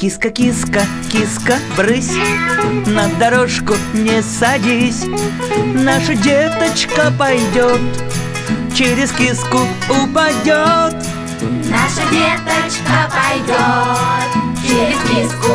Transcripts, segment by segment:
Киска, киска, киска, брысь, на дорожку не садись. Наша деточка пойдет, через киску упадет. Наша деточка пойдет, через киску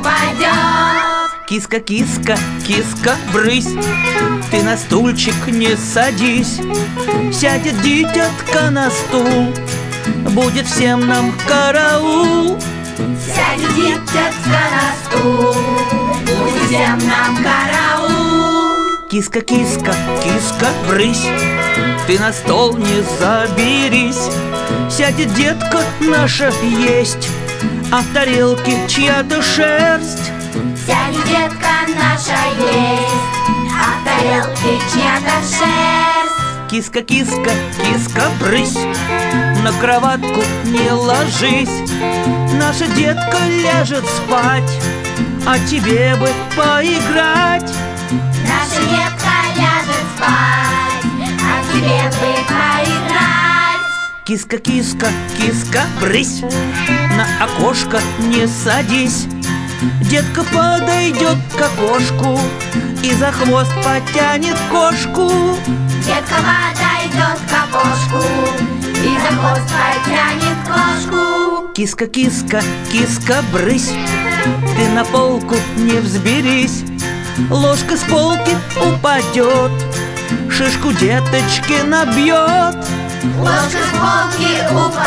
упадет. Киска, киска, киска, брысь, ты на стульчик не садись. Сядет дитятка на стул, будет всем нам караул. Сядет дитятка на стул, будет всем нам караул. Киска, киска, киска, брысь, ты на стол не заберись. Сядет детка наша есть, а в тарелке чья-то шерсть. Сядет детка наша есть, а в тарелке чья-то шерсть. Киска, киска, киска, брысь, на кроватку не ложись. Наша детка ляжет спать, а тебе бы поиграть. Наша детка ляжет спать, а тебе бы поиграть. Киска, киска, киска, брысь, на окошко не садись. Детка подойдет к окошку и за хвост потянет кошку. Детка подойдет к окошку и за хвост потянет кошку. Киска, киска, киска, брысь, ты на полку не взберись. Ложка с полки упадет, шишку деточки набьет. Ложка с полки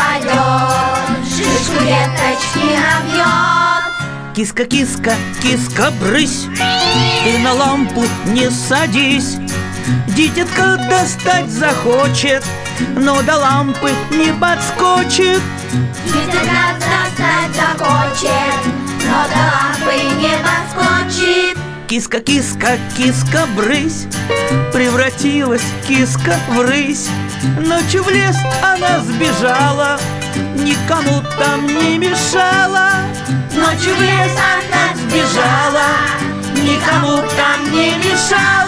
упадет, шишку деточки набьет. Киска, киска, киска, брысь, ты на лампу не садись. Дитятка достать захочет, но до лампы не подскочит. Дитятка достать захочет, но до лампы не подскочит. Киска, киска, киска, брысь, превратилась киска в рысь. Ночью в лес она сбежала, никому там не мешала. Ночью в лес она сбежала, никому там не мешала.